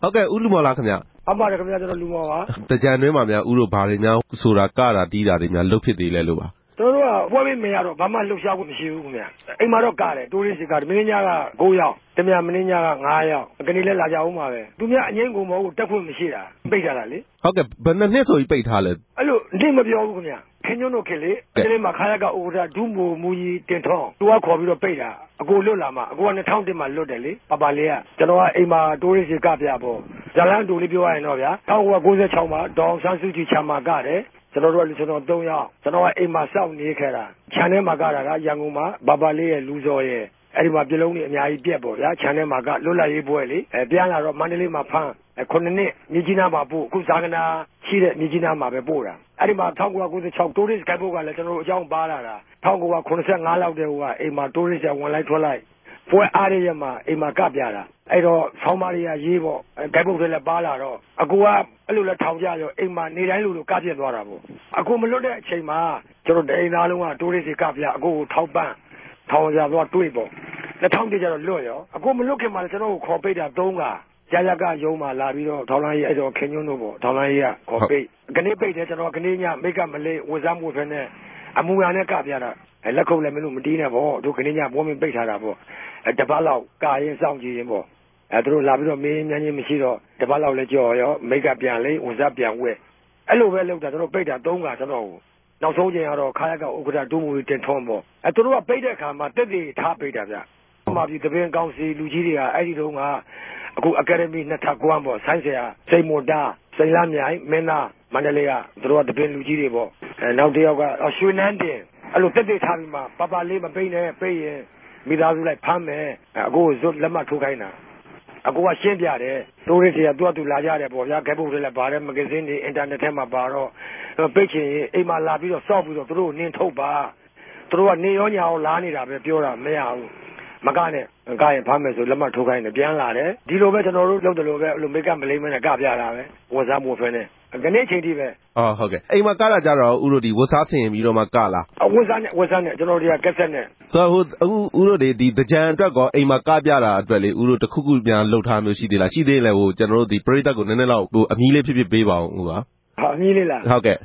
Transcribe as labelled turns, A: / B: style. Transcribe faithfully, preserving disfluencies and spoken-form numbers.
A: ဟုတ်ကဲ့ဦးလူမော်လားခင်ဗျ
B: အမှားတယ်ခင်ဗျာကျွန်တော်လူမော်ပါ
A: တကြံတွင်းမှာများဦးတို့ဘာတွေများဆိုတာကတာတီးတာတွေများလှုပ်ဖြစ်သေးလဲလို့ပါ
B: ကျွန်တော်တို့ကပွဲမင်းမရတော့ဘာမှလှုပ်ရှားဖို့မရှိဘူးခင်ဗျာအိမ်မှာတော့ကတယ်တိုးရစ်စီကမင်းညက၉ရောက်တမမင်းညက၅ရောက်ကနေလဲလာကြအောင်ပါပဲသူများအငိမ့်ကုန်မဟုတ်တက်ခွင့်မရှိတာပိတ်ကြတာလေ
A: ဟုတ်ကဲ့ဘယ်နှစ်နှစ်ဆိုပြီးပိတ်ထားလဲ
B: အဲ့လိုနေမပြောဘူးခင်ဗျာခင်ညွန်းတို့ခင်လေအဲ့ဒီမှာခါရကဥပဒါဒုမိုမူကြီးတင်ထောင်းသူကခေါ်ပြီးတော့ပိတ်တာအကိုလွတ်လာမှအကိုက၂၀၀၁မှာလွတ်တယ်လေပပလေးကကျွန်တော်ကအိမ်မှာတိုးရစ်စီကပြပေါ့ဇလန်းတူလေးပြောရရင်တော့ဗျာ၁၉၉၆မှာဒေါအောင်ဆန်းစုကြည်ချမ်းမှာကတယ်ကျွန်တော်တို့ကလူကျွန်တော်၃ယောက်ကျွန်တော်ကအိမ်မှာစောင့်နေခဲ့တာခြံထဲမှာကတာကရန်ကုန်မှာဘာဘာလေးရဲ့လူစော်ရဲ့အဲ့ဒီမှာပြလုံးတွေအများကြီးပြက်ပေါ့ဗျာခြံထဲမှာကလွတ်လပ်ရေးပွဲလေအဲပြန်လာတော့မန္တလေးမှာဖမ်းခုနှစ်နှစ်မြကြီးနားမှာပို့အခုဇာကနာရှိတဲ့မြကြီးနားမှာပဲပို့တာအဲ့ဒီမှာ၁၉၉၆တိုးရစ်ကိုက်ဖို့ကလည်းကျွန်တော်တို့အကြောင်းပါလာတာ၁၉၉၅လောက်တည်းကအိမ်မှာတိုးရစ်ကဝင်လိုက်ထွက်လိုက်ပွဲအားရရမှာအိမ်မှာကပြတာအဲ့တော့ဆောင်းမရီကရေးပေါ့ဂိုက်ပုတ်တွေလည်းပါလာတော့အကူကအဲ့လိုလဲထောင်ကြရောအိမ်မှာနေတိုင်းလိုလိုကပြစ်သွားတာပေါ့အကူမလွတ်တဲ့အချိန်မှာကျွန်တော်အိမ်သားလုံးကတိုးရစ်စီကပြအကူကိုထောက်ပံ့ထောင်ကြသွားတွေးပေါ့၂၀၀၁ကျတော့လွတ်ရောအကူမလွတ်ခင်မှာကျွန်တော်ကိုခေါ်ပိတ်တာ၃ကရရကရုံးမှာလာပြီးတော့ထောင်လိုင်းရေးအဲ့တော့ခင်ညွန်းတို့ပေါ့ထောင်လိုင်းရေးကခေါ်ပိတ်ကနေပိတ်တယ်ကျွန်တော်ကနေညမိတ်ကမလေးဝစားမှုဖက်နဲ့အမူအရာနဲ့ကပြတာလက်ခုပ်လည်းမလို့မတီးနဲ့ပေါ့တို့ကနေညပေါ်မင်းပိတ်ထားတာပေါ့တပတ်လောက်ကာရင်စောင့်ကြည့်ရင်ပေါ့အဲသူတို့လာပြီးတော့မင်းမြန်းချင်းမရှိတော့တပတ်လောက်လဲကြော်ရောမိတ်ကပြန်လေးဝစားပြန်ဝဲအဲ့လိုပဲလုပ်တာတို့ပိတ်တာ၃ကကျွန်တော်နောက်ဆုံးချိန်ကတော့ခါရကဥက္ကဋ္ဌဒုမူတင်ထွန်းပေါ့အဲသူတို့ကပိတ်တဲ့အခါမှာတက်တည်ထားပိတ်တာဗျအမှပြည်တပင်းကောင်းစီလူကြီးတွေကအဲ့ဒီတုန်းကအခုအကယ်ဒမီနှစ်ထပ်ကွမ်းပေါ့ဆိုင်းဆရာစိန်မွန်တာစိန်လမြိုင်မင်းသားမန္တလေးကသူတို့ကတပင်းလူကြီးတွေပေါ့အဲနောက်တစ်ယောက်ကရွှေနန်းတင်အဲ့လိုတက်တည်ထားပြီးမှပပလေးမပိတ်နဲ့ပိတ်ရင်မိသားစုလိုက်ဖမ်းမယ်အကိုဇွတ်လက်မှတ်ထိုးခိုင်းတာအကိုကရှင်းပြတယ်တိုးရစ်တွေကသူ့အတူလာကြတယ်ပေါ့ဗျာဂိုက်ပုတ်တွေလည်းပါတယ်မဂ္ဂဇင်းတွေအင်တာနက်ထဲမှာပါတော့ပိတ်ချင်အိမ်မှာလာပြီးတော့စောက်ပြီးတော့သူတို့နင်းထုတ်ပါသူတို့ကနေရောညာရောလာနေတာပဲပြောတာမရဘူးမကနဲ့ကရင်ဖမ်းမယ်ဆိုလက်မှတ်ထိုးခိုင်းတယ်ပြန်လာတယ်ဒီလိုပဲကျွန်တော်တို့လုပ်တယ်လို့ပဲအဲ့လိုမိတ်ကမလိမ့်မနဲ့ကပြတာပဲဝန်စားမှုဖဲနဲ့ကနေချိန်ထိပဲ
A: အော်ဟုတ်ကဲ့အိမ်မှာကတာကြတော့ဦးတို့ဒီဝတ်စားဆင်ပြီးတော့မှကလား
B: ဝတ်စားနဲ့ဝတ်စားနဲ့ကျွန်တော်တို့ကကက်ဆက်နဲ့
A: ဆိုတော့ဟိုအခုဦးတို့ဒီဒီတကြံအတွက်ကောအိမ်မှာကပြတာအတွက်လေဦးတို့တခုခုပြန်လှုပ်ထားမျိုးရှိသေးလားရှိသေးလဲဟိုကျွန်တော်တို့ဒီပရိသတ်ကိုနည်းနည်းတော့ဟိုအမီးလေးဖြစ်ဖြစ်ပေးပါအောင်ဦးပါ
B: ဟာအမီးလေးလား
A: ဟုတ်ကဲ့